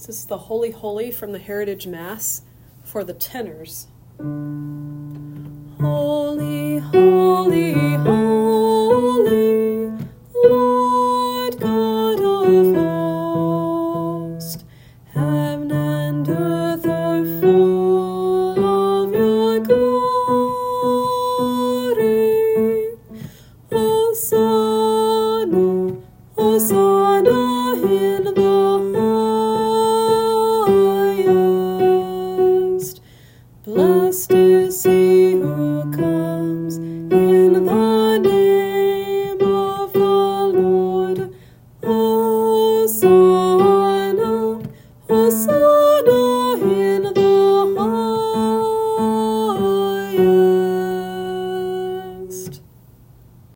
This is the Holy Holy from the Heritage Mass for the tenors. Holy, holy, holy, Lord God of hosts, heaven and earth are full of your glory. Hosanna, Hosanna.